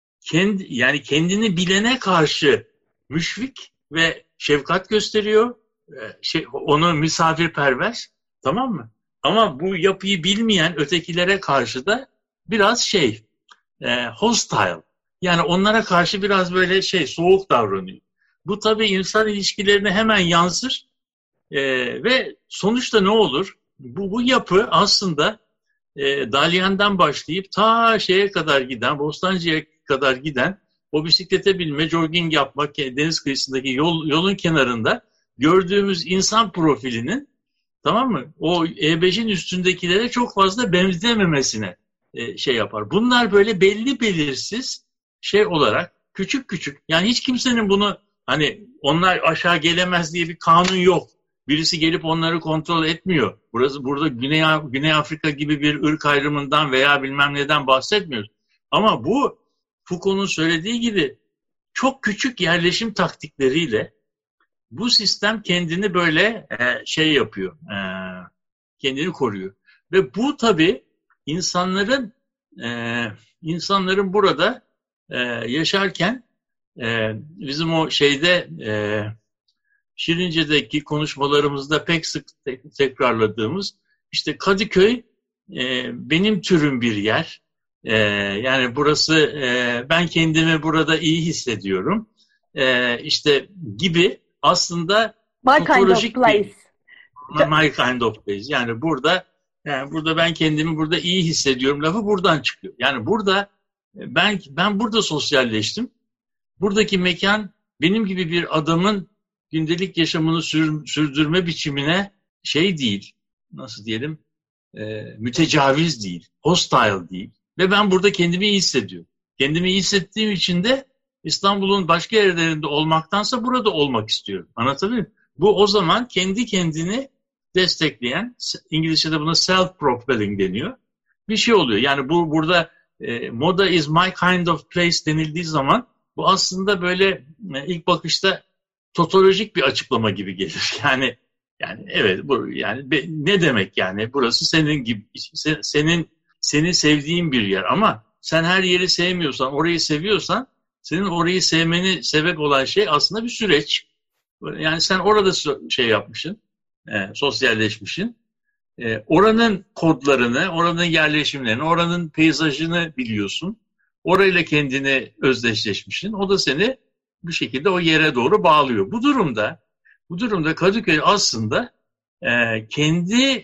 kendini bilene karşı müşfik ve şefkat gösteriyor. Onu misafirperver, tamam mı? Ama bu yapıyı bilmeyen ötekilere karşı da biraz hostile. Yani onlara karşı biraz böyle soğuk davranıyor. Bu tabii insan ilişkilerine hemen yansır ve sonuçta ne olur? Bu yapı aslında Dalyan'dan başlayıp ta kadar giden, Bostancı'ya kadar giden, o bisiklete binme, jogging yapmak, deniz kıyısındaki yolun kenarında gördüğümüz insan profilinin, tamam mı, o E5'in üstündekilere çok fazla benzememesine yapar. Bunlar böyle belli belirsiz olarak küçük, yani hiç kimsenin bunu onlar aşağı gelemez diye bir kanun yok. Birisi gelip onları kontrol etmiyor. Burada Güney Afrika gibi bir ırk ayrımından veya bilmem neden bahsetmiyoruz. Ama bu Foucault'un söylediği gibi çok küçük yerleşim taktikleriyle bu sistem kendini böyle yapıyor. Kendini koruyor. Ve bu tabii insanların burada yaşarken bizim o şeyde Şirince'deki konuşmalarımızda pek sık tekrarladığımız işte Kadıköy benim türüm bir yer. Yani burası ben kendimi burada iyi hissediyorum. İşte gibi aslında My kind of place. My kind of place. Yani burada ben kendimi burada iyi hissediyorum lafı buradan çıkıyor. Yani burada ben burada sosyalleştim. Buradaki mekan benim gibi bir adamın gündelik yaşamını sürdürme biçimine şey değil, nasıl diyelim, mütecaviz değil, hostile değil. Ve ben burada kendimi iyi hissediyorum. Kendimi iyi hissettiğim için de İstanbul'un başka yerlerinde olmaktansa burada olmak istiyorum. Anlatabiliyor muyum? Bu o zaman kendi kendini destekleyen, İngilizce'de buna self-propelling deniyor, bir şey oluyor. Yani burada moda is my kind of place denildiği zaman bu aslında böyle ilk bakışta totolojik bir açıklama gibi gelir. Yani evet, bu yani ne demek yani? Burası senin gibi, senin sevdiğin bir yer ama sen her yeri sevmiyorsan, orayı seviyorsan senin orayı sevmeni sebep olan şey aslında bir süreç. Yani sen orada şey yapmışsın, sosyalleşmişsin. Oranın kodlarını, oranın yerleşimlerini, oranın peyzajını biliyorsun. Orayla kendini özdeşleşmişsin. O da seni bir şekilde o yere doğru bağlıyor. Bu durumda Kadıköy aslında kendi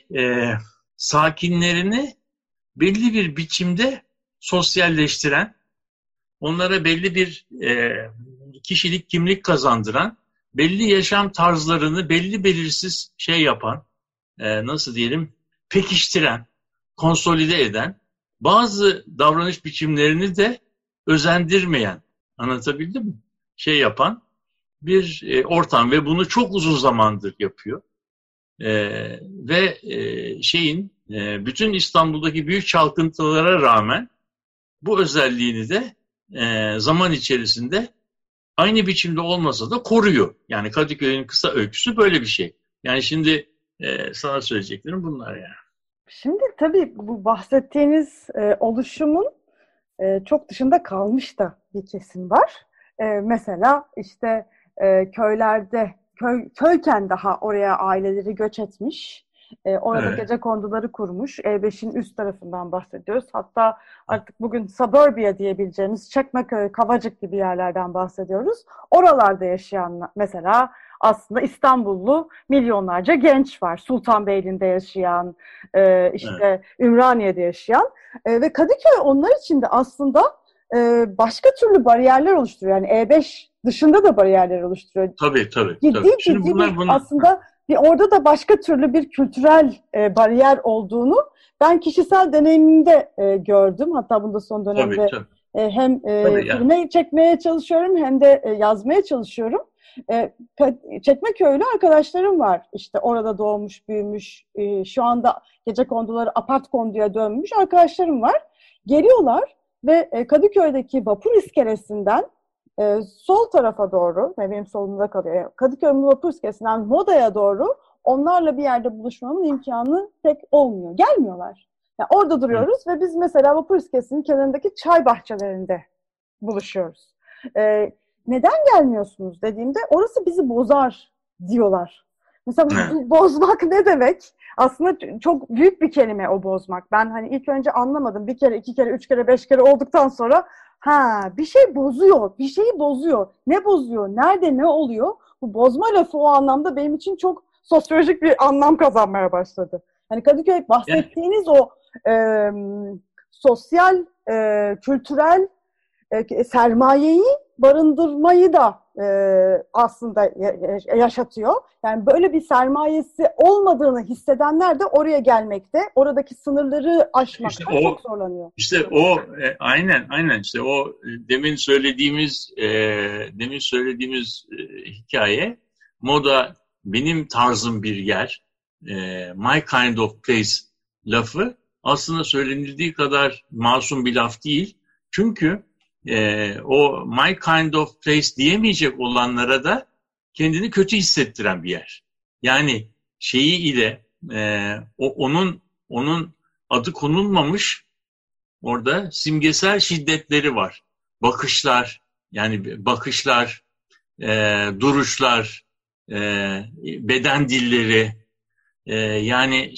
sakinlerini belli bir biçimde sosyalleştiren, onlara belli bir kişilik kimlik kazandıran, belli yaşam tarzlarını belli belirsiz şey yapan, nasıl diyelim, pekiştiren, konsolide eden, bazı davranış biçimlerini de özendirmeyen, anlatabildim mi? Şey yapan bir ortam ve bunu çok uzun zamandır yapıyor. Ve bütün İstanbul'daki büyük çalkıntılara rağmen bu özelliğini de zaman içerisinde aynı biçimde olmasa da koruyor. Yani Kadıköy'ün kısa öyküsü böyle bir şey. Yani şimdi sana söyleyeceklerim bunlar yani. Şimdi tabii bu bahsettiğiniz oluşumun çok dışında kalmış da bir kesim var. Mesela işte köylerde, köyken daha oraya aileleri göç etmiş. Orada Evet. gecekonduları kurmuş. E5'in üst tarafından bahsediyoruz. Hatta artık bugün suburbia diyebileceğimiz Çekmeköy, Kavacık gibi yerlerden bahsediyoruz. Oralarda yaşayan mesela aslında İstanbullu milyonlarca genç var. Sultanbeyli'nde yaşayan, işte Ümraniye'de yaşayan ve Kadıköy onlar için de aslında başka türlü bariyerler oluşturuyor. Yani E5 dışında da bariyerler oluşturuyor. Tabii. Ciddi aslında orada da başka türlü bir kültürel bariyer olduğunu ben kişisel deneyimimde gördüm. Hatta bunda son dönemde hem filme çekmeye çalışıyorum hem de yazmaya çalışıyorum. Çekmeköy'lü arkadaşlarım var. İşte orada doğmuş, büyümüş, şu anda gecekonduları apart-konduya dönmüş arkadaşlarım var. Geliyorlar ve Kadıköy'deki vapur iskelesinden sol tarafa doğru, benim solumda kalıyor, Kadıköy vapur iskelesinden Moda'ya doğru onlarla bir yerde buluşmamın imkanı pek olmuyor. Gelmiyorlar. Yani orada duruyoruz ve biz mesela vapur iskelesinin kenarındaki çay bahçelerinde buluşuyoruz. Neden gelmiyorsunuz dediğimde orası bizi bozar diyorlar. Mesela bozmak ne demek? Aslında çok büyük bir kelime o bozmak. Ben hani ilk önce anlamadım. Bir kere, iki kere, üç kere, beş kere olduktan sonra bir şey bozuyor. Bir şeyi bozuyor. Ne bozuyor? Nerede ne oluyor? Bu bozma lafı o anlamda benim için çok sosyolojik bir anlam kazanmaya başladı. Hani Kadıköy bahsettiğiniz o sosyal, kültürel sermayeyi barındırmayı da aslında yaşatıyor. Yani böyle bir sermayesi olmadığını hissedenler de oraya gelmekte, oradaki sınırları aşmakta çok zorlanıyor. İşte o aynen işte o demin söylediğimiz hikaye, moda benim tarzım bir yer, my kind of place lafı aslında söylenildiği kadar masum bir laf değil. Çünkü o my kind of place diyemeyecek olanlara da kendini kötü hissettiren bir yer. Yani şeyi ile onun adı konulmamış orada simgesel şiddetleri var. bakışlar, yani bakışlar, duruşlar, beden dilleri, yani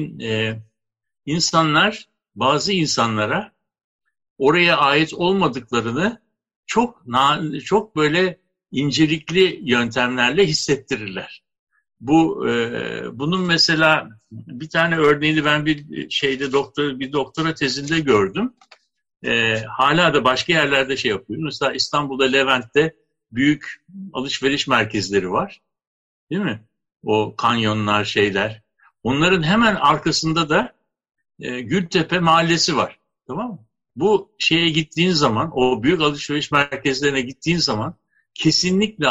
insanlar bazı insanlara oraya ait olmadıklarını çok böyle incelikli yöntemlerle hissettirirler. Bunun mesela bir tane örneğini ben bir doktora tezinde gördüm. Hala da başka yerlerde yapıyor. Mesela İstanbul'da Levent'te büyük alışveriş merkezleri var. Değil mi? O kanyonlar, şeyler. Onların hemen arkasında da Gültepe Mahallesi var. Tamam mı? Bu şeye gittiğin zaman, o büyük alışveriş merkezlerine gittiğin zaman kesinlikle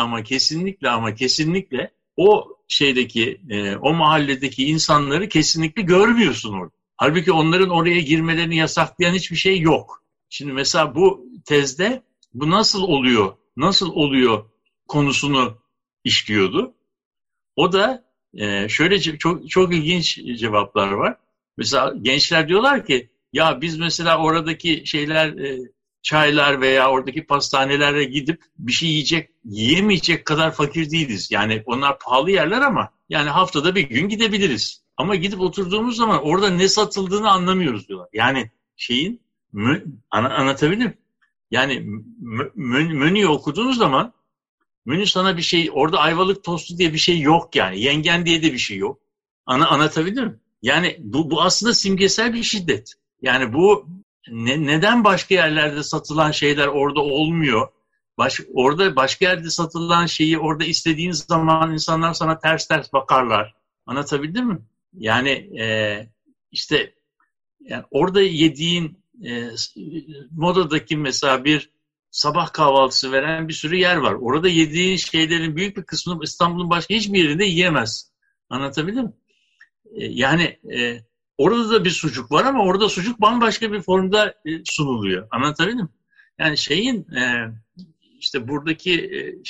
o o mahalledeki insanları kesinlikle görmüyorsun orada. Halbuki onların oraya girmelerini yasaklayan hiçbir şey yok. Şimdi mesela bu tezde bu nasıl oluyor konusunu işliyordu. O da şöyle çok ilginç cevaplar var. Mesela gençler diyorlar ki ya biz mesela oradaki çaylar veya oradaki pastanelere gidip bir şey yiyemeyecek kadar fakir değiliz. Yani onlar pahalı yerler ama yani haftada bir gün gidebiliriz. Ama gidip oturduğumuz zaman orada ne satıldığını anlamıyoruz diyorlar. Yani anlatabilir miyim? Yani menüyü okuduğunuz zaman menü sana bir şey, orada ayvalık tostu diye bir şey yok yani. Yengen diye de bir şey yok. Anlatabilir miyim? Yani bu aslında simgesel bir şiddet. Yani bu neden başka yerlerde satılan şeyler orada olmuyor? Orada başka yerde satılan şeyi orada istediğin zaman insanlar sana ters bakarlar. Anlatabildim mi? Yani yani orada yediğin Moda'daki mesela bir sabah kahvaltısı veren bir sürü yer var. Orada yediğin şeylerin büyük bir kısmını İstanbul'un başka hiçbir yerinde yiyemez. Anlatabildim mi? Yani orada da bir sucuk var ama orada sucuk bambaşka bir formda sunuluyor. Anlatabildim mi? Yani buradaki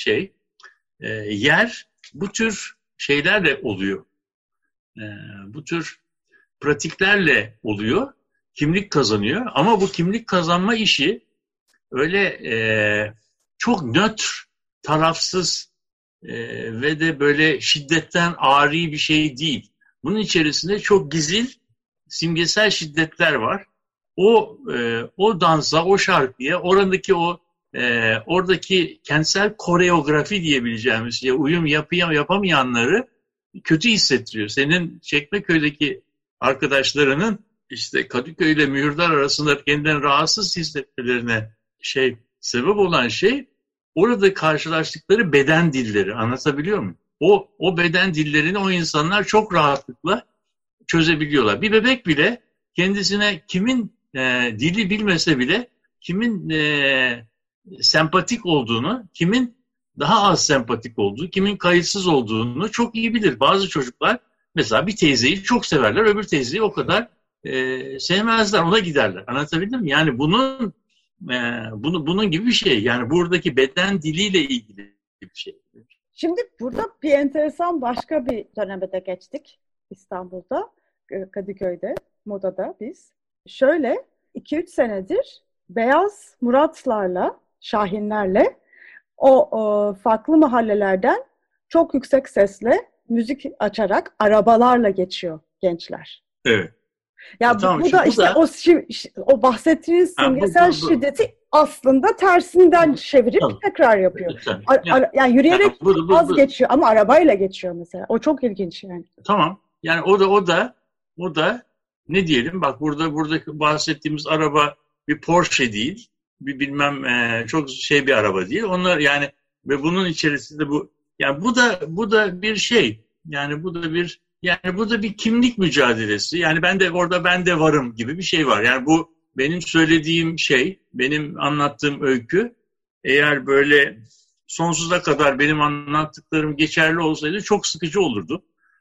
yer bu tür şeylerle oluyor. Bu tür pratiklerle oluyor. Kimlik kazanıyor. Ama bu kimlik kazanma işi öyle çok nötr, tarafsız ve de böyle şiddetten ari bir şey değil. Bunun içerisinde çok gizil, simgesel şiddetler var. O dansa, o şarkıya, oradaki kentsel koreografi diyebileceğimiz uyum yapamayanları kötü hissettiriyor. Senin Çekmeköy'deki arkadaşlarının Kadıköy ile Mühürdar arasında kendilerini rahatsız hissetmelerine sebep olan orada karşılaştıkları beden dilleri. Anlatabiliyor muyum? O beden dillerini o insanlar çok rahatlıkla çözebiliyorlar. Bir bebek bile kendisine kimin dili bilmese bile kimin sempatik olduğunu, kimin daha az sempatik olduğu, kimin kayıtsız olduğunu çok iyi bilir. Bazı çocuklar mesela bir teyzeyi çok severler, öbür teyzeyi o kadar sevmezler, ona giderler. Anlatabildim mi? Yani bunun gibi bir şey. Yani buradaki beden diliyle ilgili bir şey. Şimdi burada bir enteresan başka bir döneme de geçtik İstanbul'da, Kadıköy'de, Moda'da biz. Şöyle 2-3 senedir Beyaz Muratlarla, Şahinlerle o farklı mahallelerden çok yüksek sesle müzik açarak arabalarla geçiyor gençler. Evet. Ya bu da o bahsettiğiniz simgesel şiddeti aslında tersinden çevirip tekrar yapıyor. Yani yürüyerek az geçiyor ama arabayla geçiyor mesela. O çok ilginç yani. Tamam. Yani o da ne diyelim? Bak burada bahsettiğimiz araba bir Porsche değil. Bir bilmem çok bir araba değil. Onlar yani ve bunun içerisinde bu da bir şey. Yani bu da bir kimlik mücadelesi. Yani ben de varım gibi bir şey var. Yani bu benim söylediğim benim anlattığım öykü eğer böyle sonsuza kadar benim anlattıklarım geçerli olsaydı çok sıkıcı olurdu.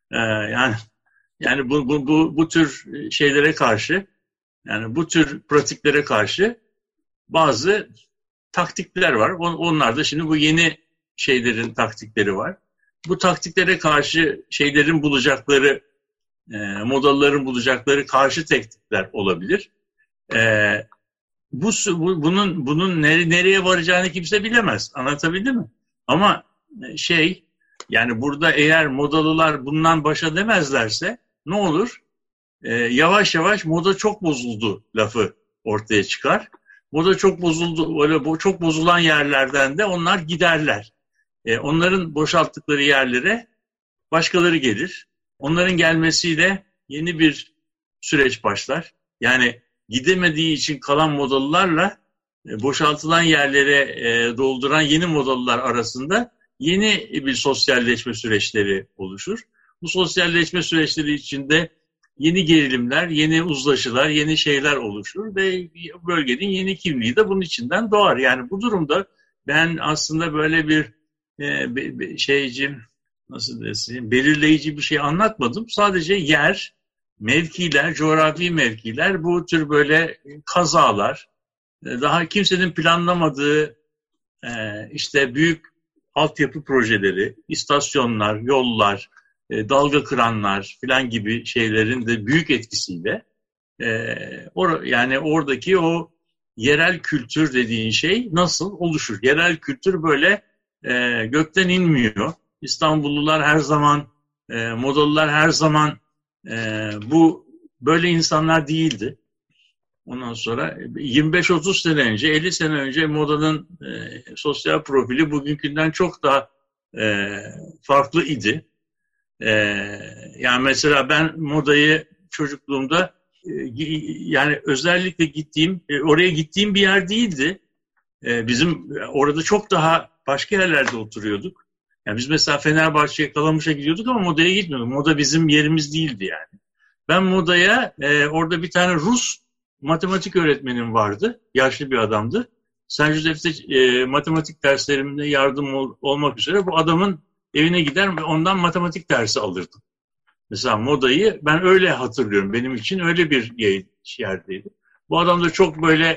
Yani bu tür şeylere karşı, yani bu tür pratiklere karşı bazı taktikler var. Onlar da şimdi bu yeni şeylerin taktikleri var. Bu taktiklere karşı modalıların bulacakları karşı taktikler olabilir. bunun nereye varacağını kimse bilemez. Anlatabildim mi? Ama yani burada eğer modalılar bundan baş edemezlerse ne olur? Yavaş yavaş moda çok bozuldu lafı ortaya çıkar. Moda çok bozuldu, öyle çok bozulan yerlerden de onlar giderler. Onların boşalttıkları yerlere başkaları gelir. Onların gelmesiyle yeni bir süreç başlar. Yani gidemediği için kalan modalılarla boşaltılan yerlere dolduran yeni modalılar arasında yeni bir sosyalleşme süreçleri oluşur. Bu sosyalleşme süreçleri içinde yeni gerilimler, yeni uzlaşılar, yeni şeyler oluşur ve bölgenin yeni kimliği de bunun içinden doğar. Yani bu durumda ben aslında böyle bir belirleyici bir şey anlatmadım. Sadece yer, mevkiler, coğrafi mevkiler, bu tür böyle kazalar, daha kimsenin planlamadığı büyük altyapı projeleri, istasyonlar, yollar, dalga kıranlar filan gibi şeylerin de büyük etkisiyle yani oradaki o yerel kültür dediğin şey nasıl oluşur? Yerel kültür böyle gökten inmiyor. İstanbullular her zaman, modalılar her zaman bu böyle insanlar değildi. Ondan sonra 25-30 sene önce, 50 sene önce modanın sosyal profili bugünkünden çok daha farklı idi. Yani mesela ben modayı çocukluğumda yani özellikle oraya gittiğim bir yer değildi. Bizim orada çok daha başka yerlerde oturuyorduk. Yani biz mesela Fenerbahçe'ye, Kalamış'a gidiyorduk ama modaya gitmiyorduk. Moda bizim yerimiz değildi yani. Ben modaya orada bir tane Rus matematik öğretmenim vardı. Yaşlı bir adamdı. Saint Joseph'te matematik derslerimde yardım olmak üzere bu adamın evine gider ve ondan matematik dersi alırdım. Mesela modayı ben öyle hatırlıyorum. Benim için öyle bir yerdeydi. Bu adam da çok böyle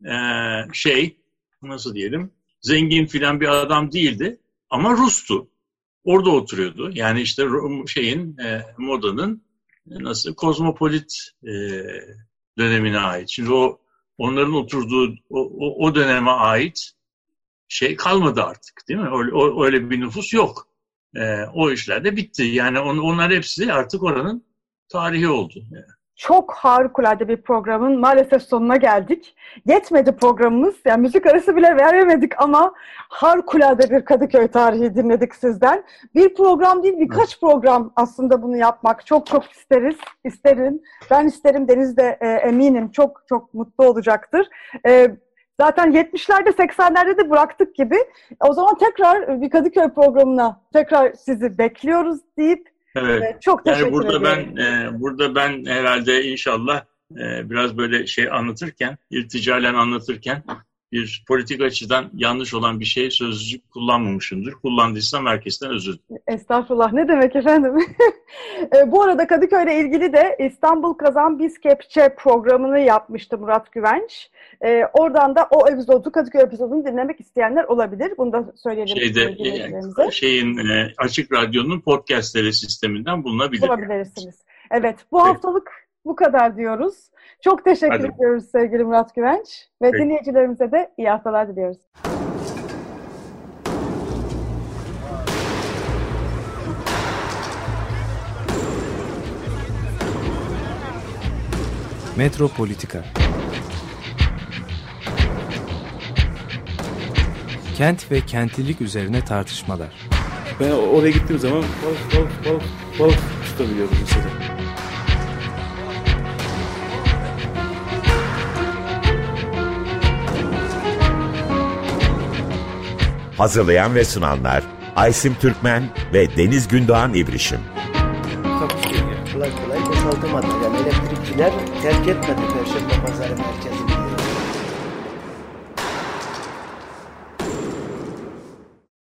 nasıl diyelim, zengin filan bir adam değildi. Ama Rus'tu. Orada oturuyordu. Yani işte modanın kozmopolit dönemine ait. Şimdi onların oturduğu o döneme ait kalmadı artık, değil mi? Öyle bir nüfus yok. O işler de bitti. Yani onlar hepsi artık oranın tarihi oldu. Yani. Çok harikulade bir programın maalesef sonuna geldik. Yetmedi programımız. Yani müzik arası bile veremedik ama harikulade bir Kadıköy tarihi dinledik sizden. Bir program değil, birkaç program aslında bunu yapmak çok çok isterim. Ben isterim, Deniz de eminim çok çok mutlu olacaktır. Zaten 70'lerde 80'lerde de bıraktık gibi. O zaman tekrar bir Kadıköy programına tekrar sizi bekliyoruz deyip evet. Çok teşekkür ederim. Burada ben herhalde inşallah biraz böyle irticalen anlatırken bir politik açıdan yanlış olan bir sözcük kullanmamışımdır. Kullandıysam herkesten özür dilerim. Estağfurullah. Ne demek efendim? Bu arada Kadıköy'le ilgili de İstanbul Kazan Biz Kepçe programını yapmıştı Murat Güvenç. Oradan da o Kadıköy epizodunu dinlemek isteyenler olabilir. Bunu da söyleyelim. Açık Radyo'nun podcastleri sisteminden bulabilirsiniz. Evet. Bu haftalık bu kadar diyoruz. Çok teşekkür ediyoruz sevgili Murat Güvenç. Ve dinleyicilerimize de iyi haftalar diliyoruz. Metropolitika. Kent ve kentlilik üzerine tartışmalar. Ben oraya gittiğim zaman balık tutabiliyorum mesela. Hazırlayan ve sunanlar Aysim Türkmen ve Deniz Gündoğan İbrişim. Kolay boşaltamadı. Yani elektrikçiler terk etmedi Perşembe Pazarı merkezini.